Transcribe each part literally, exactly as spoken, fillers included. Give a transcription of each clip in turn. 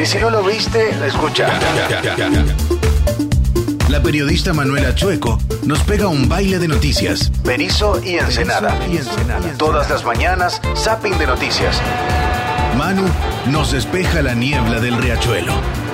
Y si no lo viste, escucha. La periodista Manuela Chueco nos pega un baile de noticias. Berisso y Ensenada. Y Ensenada. Todas las mañanas, zapping de noticias. Manu nos despeja la niebla del riachuelo.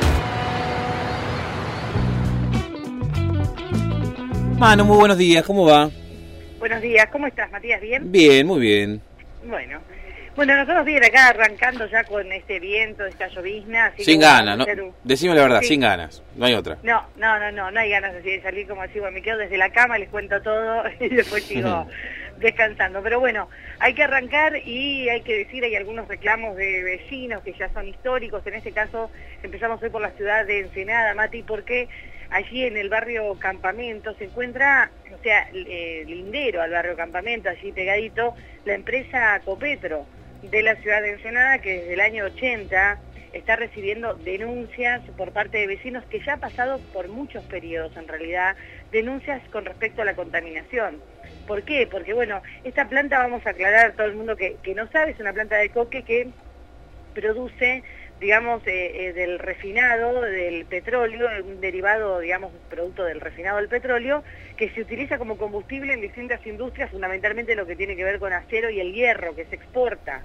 Manu, muy buenos días, ¿cómo va? Buenos días, ¿cómo estás, Matías? ¿Bien? Bien, muy bien. Bueno, bueno, nosotros bien acá arrancando ya con este viento, esta llovizna. Así Sin ganas, ¿no? un... Decime la verdad, sí. Sin ganas, no hay otra. No, no, no, no, no hay ganas así de salir como así, bueno, me quedo desde la cama, les cuento todo y después sigo descansando. Pero bueno, hay que arrancar y hay que decir, hay algunos reclamos de vecinos que ya son históricos. En este caso empezamos hoy por la ciudad de Ensenada, Mati, porque allí en el barrio Campamento se encuentra, o sea, eh, lindero al barrio Campamento, allí pegadito, la empresa Copetro de la ciudad de Ensenada, que desde el año ochenta está recibiendo denuncias por parte de vecinos que ya ha pasado por muchos periodos, en realidad, denuncias con respecto a la contaminación. ¿Por qué? Porque, bueno, esta planta, vamos a aclarar a todo el mundo que, que no sabe, es una planta de coque que produce, digamos, eh, eh, del refinado del petróleo, un derivado, digamos, producto del refinado del petróleo, que se utiliza como combustible en distintas industrias, fundamentalmente lo que tiene que ver con acero y el hierro, que se exporta.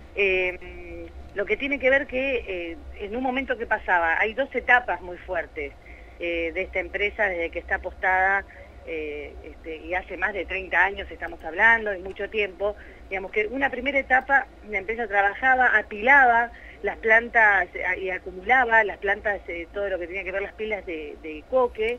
Eh, lo que tiene que ver que eh, en un momento que pasaba, hay dos etapas muy fuertes eh, de esta empresa desde que está apostada, eh, este, y hace más de treinta años estamos hablando, y mucho tiempo. Digamos que una primera etapa, la empresa trabajaba, apilaba las plantas y acumulaba las plantas, eh, todo lo que tenía que ver las pilas de, de coque,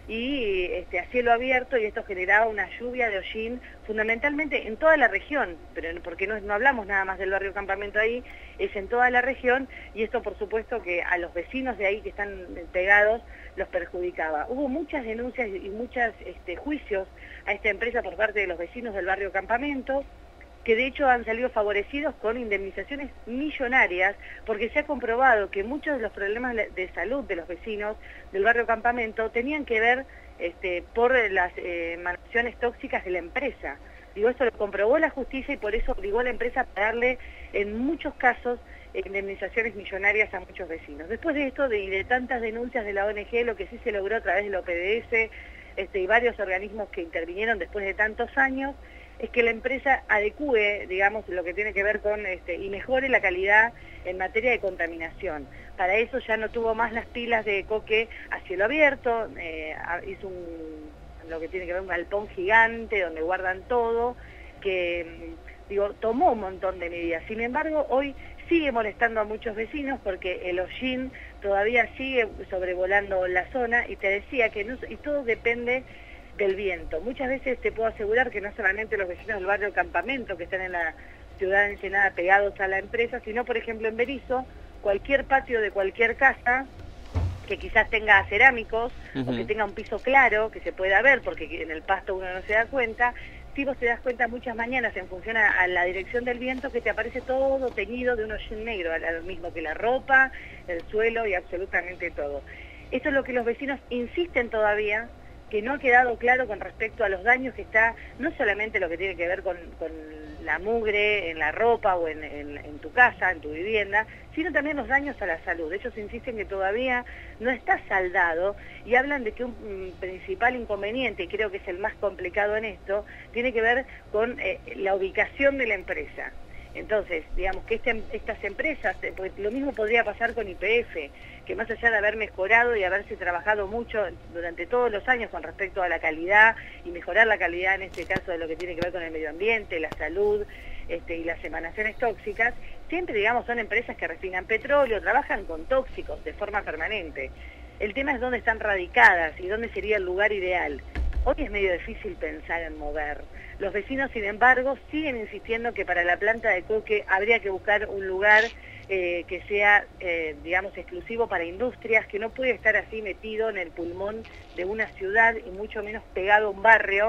y este, a cielo abierto, y esto generaba una lluvia de hollín fundamentalmente en toda la región, pero porque no, no hablamos nada más del barrio Campamento ahí, es en toda la región, y esto por supuesto que a los vecinos de ahí que están pegados los perjudicaba. Hubo muchas denuncias y muchos este, juicios a esta empresa por parte de los vecinos del barrio Campamento, que de hecho han salido favorecidos con indemnizaciones millonarias, porque se ha comprobado que muchos de los problemas de salud de los vecinos del barrio Campamento tenían que ver este, por las eh, emanaciones tóxicas de la empresa. Digo, esto lo comprobó la justicia y por eso obligó a la empresa a pagarle en muchos casos indemnizaciones millonarias a muchos vecinos. Después de esto de, y de tantas denuncias de la O N G, lo que sí se logró a través del O P D S este, y varios organismos que intervinieron después de tantos años, es que la empresa adecúe, digamos, lo que tiene que ver con, este, y mejore la calidad en materia de contaminación. Para eso ya no tuvo más las pilas de coque a cielo abierto, eh, hizo un, lo que tiene que ver un galpón gigante donde guardan todo, que, digo, tomó un montón de medidas. Sin embargo, hoy sigue molestando a muchos vecinos porque el hollín todavía sigue sobrevolando la zona, y te decía que no, y todo depende del viento. Muchas veces te puedo asegurar que no solamente los vecinos del barrio Campamento que están en la ciudad de Ensenada pegados a la empresa, sino por ejemplo en Berisso, cualquier patio de cualquier casa que quizás tenga cerámicos, uh-huh, o que tenga un piso claro, que se pueda ver, porque en el pasto uno no se da cuenta, si vos te das cuenta muchas mañanas en función a, a la dirección del viento, que te aparece todo teñido de un hollín negro, a lo mismo que la ropa, el suelo y absolutamente todo. Esto es lo que los vecinos insisten todavía, que no ha quedado claro con respecto a los daños que está, no solamente lo que tiene que ver con, con la mugre en la ropa o en, en, en tu casa, en tu vivienda, sino también los daños a la salud. Ellos insisten que todavía no está saldado y hablan de que un, un principal inconveniente, y creo que es el más complicado en esto, tiene que ver con eh, la ubicación de la empresa. Entonces, digamos que este, estas empresas, pues lo mismo podría pasar con Y P F, que más allá de haber mejorado y haberse trabajado mucho durante todos los años con respecto a la calidad y mejorar la calidad en este caso de lo que tiene que ver con el medio ambiente, la salud este, y las emanaciones tóxicas, siempre digamos son empresas que refinan petróleo, trabajan con tóxicos de forma permanente. El tema es dónde están radicadas y dónde sería el lugar ideal. Hoy es medio difícil pensar en mover. Los vecinos, sin embargo, siguen insistiendo que para la planta de coque habría que buscar un lugar eh, que sea, eh, digamos, exclusivo para industrias, que no puede estar así metido en el pulmón de una ciudad y mucho menos pegado a un barrio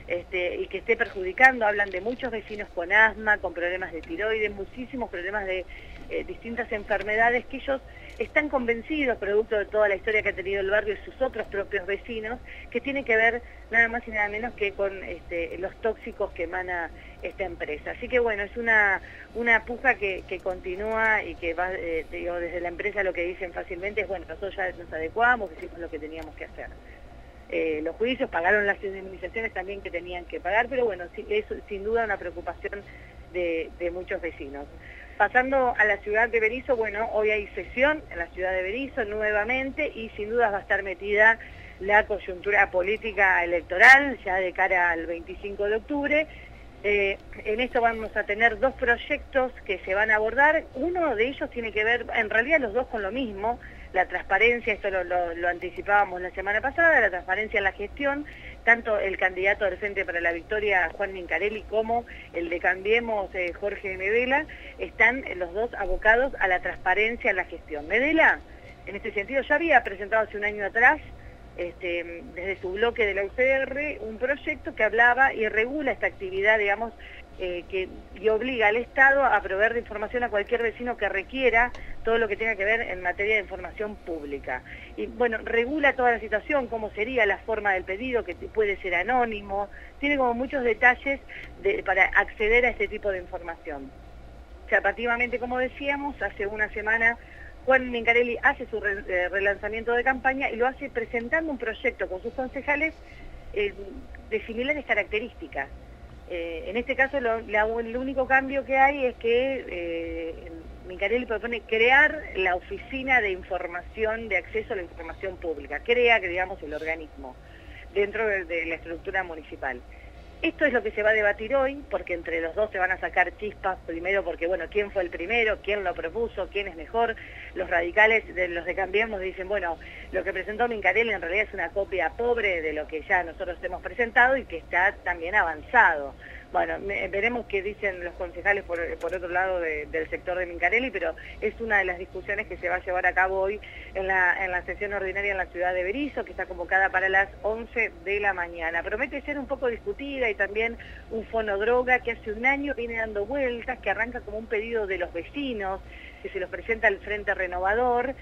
este, y que esté perjudicando. Hablan de muchos vecinos con asma, con problemas de tiroides, muchísimos problemas de eh, distintas enfermedades que ellos están convencidos, producto de toda la historia que ha tenido el barrio y sus otros propios vecinos, que tiene que ver nada más y nada menos que con este, los tóxicos que emana esta empresa. Así que bueno, es una, una puja que, que continúa y que va, eh, digo, desde la empresa lo que dicen fácilmente es, bueno, nosotros ya nos adecuamos, hicimos lo que teníamos que hacer. Eh, los juicios pagaron las indemnizaciones también que tenían que pagar, pero bueno, sí, es sin duda una preocupación de, de muchos vecinos. Pasando a la ciudad de Berisso, bueno, hoy hay sesión en la ciudad de Berisso nuevamente y sin duda va a estar metida la coyuntura política electoral ya de cara al veinticinco de octubre. Eh, en esto vamos a tener dos proyectos que se van a abordar. Uno de ellos tiene que ver, en realidad los dos con lo mismo, la transparencia, esto lo, lo, lo anticipábamos la semana pasada, la transparencia en la gestión. Tanto el candidato del Frente para la Victoria, Juan Mincarelli, como el de Cambiemos, eh, Jorge Medela, están eh, los dos abocados a la transparencia en la gestión. Medela, en este sentido, ya había presentado hace un año atrás, este, desde su bloque de la U C R, un proyecto que hablaba y regula esta actividad, digamos, eh, que, y obliga al Estado a proveer de información a cualquier vecino que requiera todo lo que tenga que ver en materia de información pública. Y bueno, regula toda la situación, cómo sería la forma del pedido, que puede ser anónimo, tiene como muchos detalles de, para acceder a este tipo de información. Llamativamente, como decíamos, hace una semana Juan Mincarelli hace su re, eh, relanzamiento de campaña y lo hace presentando un proyecto con sus concejales eh, de similares características. Eh, en este caso lo, la, el único cambio que hay es que eh, Mincarelli propone crear la oficina de información, de acceso a la información pública, crea, que digamos, el organismo dentro de, de la estructura municipal. Esto es lo que se va a debatir hoy, porque entre los dos se van a sacar chispas, primero porque, bueno, ¿quién fue el primero? ¿Quién lo propuso? ¿Quién es mejor? Los radicales, de los de Cambiemos, dicen, bueno, lo que presentó Mincarelli en realidad es una copia pobre de lo que ya nosotros hemos presentado y que está también avanzado. Bueno, me, veremos qué dicen los concejales por, por otro lado de, del sector de Mincarelli, pero es una de las discusiones que se va a llevar a cabo hoy en la, en la sesión ordinaria en la ciudad de Berisso, que está convocada para las once de la mañana. Promete ser un poco discutida y también un fonodroga que hace un año viene dando vueltas, que arranca como un pedido de los vecinos, que se los presenta al Frente Renovador,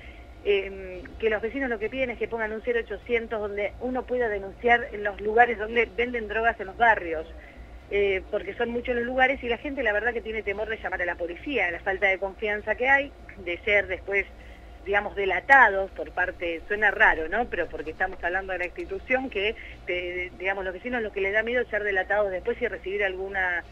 eh, que los vecinos lo que piden es que pongan un cero ochocientos donde uno pueda denunciar en los lugares donde venden drogas en los barrios. Eh, porque son muchos los lugares y la gente la verdad que tiene temor de llamar a la policía, la falta de confianza que hay, de ser después, digamos, delatados por parte, suena raro, ¿no? Pero porque estamos hablando de la institución que, te, digamos, los vecinos lo que les da miedo es ser delatados después y recibir alguna,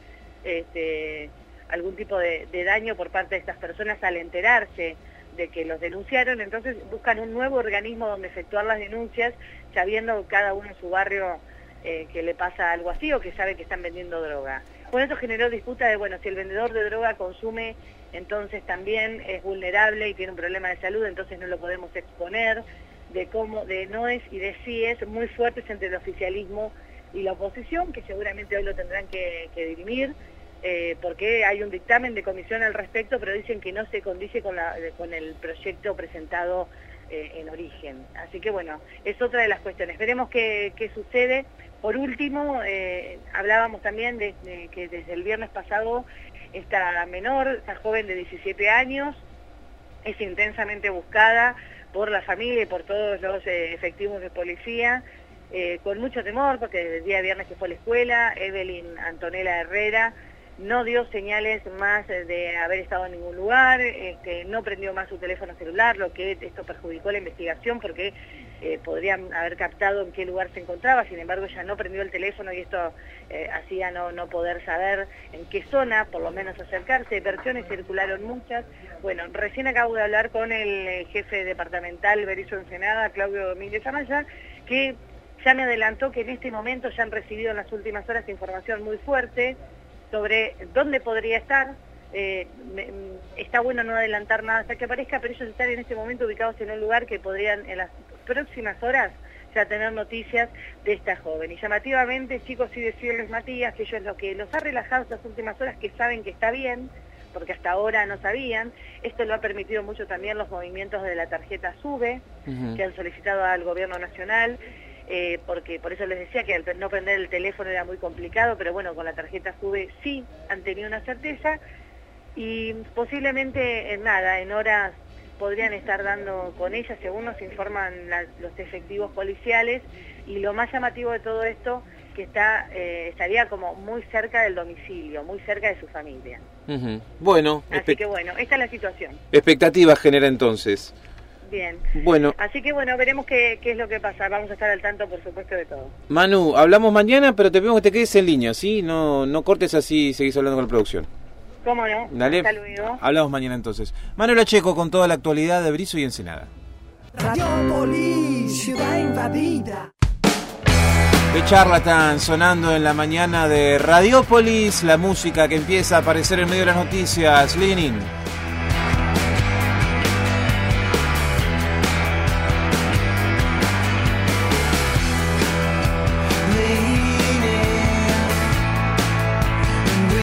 este, algún tipo de, de daño por parte de estas personas al enterarse de que los denunciaron. Entonces buscan un nuevo organismo donde efectuar las denuncias, sabiendo cada uno en su barrio Eh, que le pasa algo así o que sabe que están vendiendo droga. Bueno, esto generó disputa de, bueno, si el vendedor de droga consume, entonces también es vulnerable y tiene un problema de salud, entonces no lo podemos exponer, de cómo, de noes y de síes muy fuertes entre el oficialismo y la oposición, que seguramente hoy lo tendrán que, que dirimir, eh, porque hay un dictamen de comisión al respecto, pero dicen que no se condice con, la, con el proyecto presentado eh, en origen. Así que bueno, es otra de las cuestiones. Veremos qué, qué sucede. Por último, eh, hablábamos también de, de que desde el viernes pasado esta menor, esta joven de diecisiete años, es intensamente buscada por la familia y por todos los eh, efectivos de policía, eh, con mucho temor, porque desde el día viernes que fue a la escuela, Evelyn Antonella Herrera no dio señales más de haber estado en ningún lugar, este, no prendió más su teléfono celular, lo que esto perjudicó la investigación porque eh, podrían haber captado en qué lugar se encontraba. Sin embargo, ella no prendió el teléfono y esto eh, hacía no, no poder saber en qué zona, por lo menos acercarse. Versiones circularon muchas. Bueno, recién acabo de hablar con el jefe departamental Berisso Ensenada, Claudio Domínguez Amaya, que ya me adelantó que en este momento ya han recibido en las últimas horas información muy fuerte sobre dónde podría estar. Eh, me, está bueno no adelantar nada hasta que aparezca, pero ellos están en este momento ubicados en un lugar que podrían en las próximas horas ya tener noticias de esta joven. Y llamativamente, chicos, sí decirles, Matías, que ellos lo que los ha relajado estas últimas horas, que saben que está bien, porque hasta ahora no sabían. Esto lo ha permitido mucho también los movimientos de la tarjeta SUBE, uh-huh. que han solicitado al gobierno nacional. eh, porque por eso les decía que al no prender el teléfono era muy complicado, pero bueno, con la tarjeta SUBE sí han tenido una certeza, y posiblemente en nada, en horas podrían estar dando con ella, según nos informan la, los efectivos policiales, y lo más llamativo de todo esto, que está eh, estaría como muy cerca del domicilio, muy cerca de su familia. Uh-huh. Bueno, así que bueno, esta es la situación. Expectativas genera entonces. Bien. Bueno. Así que bueno, veremos qué, qué es lo que pasa. Vamos a estar al tanto, por supuesto, de todo. Manu, hablamos mañana, pero te pedimos que te quedes en línea, ¿sí? No, no cortes así y seguís hablando con la producción. ¿Cómo no? Dale. Hasta luego. Hablamos mañana entonces. Manuela Checo con toda la actualidad de Berisso y Ensenada. Radiopolis, ciudad invadida. The Charlatan sonando en la mañana de Radiopolis, la música que empieza a aparecer en medio de las noticias. Lenin.